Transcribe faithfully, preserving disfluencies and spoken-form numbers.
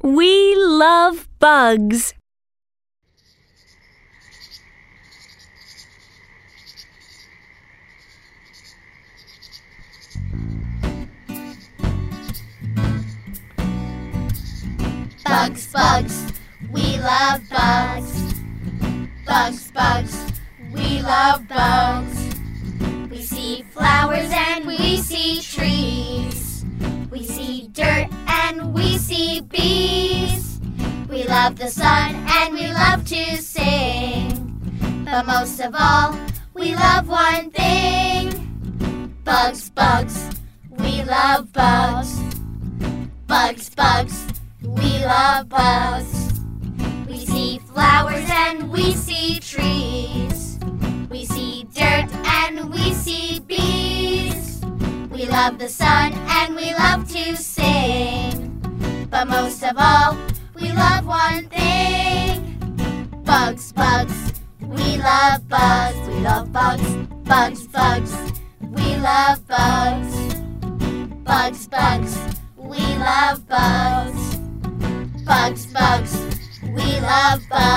We love bugs. Bugs, bugs, we love bugs. Bugs, bugs, we love bugs. We see flowers and we see trees. We see dirt and we see bees. We love the sun and we love to sing. But most of all, we love one thing. Bugs, bugs, we love bugs. Bugs, bugs, we love bugs. We see flowers and we see trees. We see dirt and we see bees. We love the sun and we love to sing. But most of all, we love one thing. Bugs, bugs, we love bugs. We love bugs. Bugs, bugs, we love bugs. Bugs, bugs, we love bugs. Bugs, bugs, we love bugs.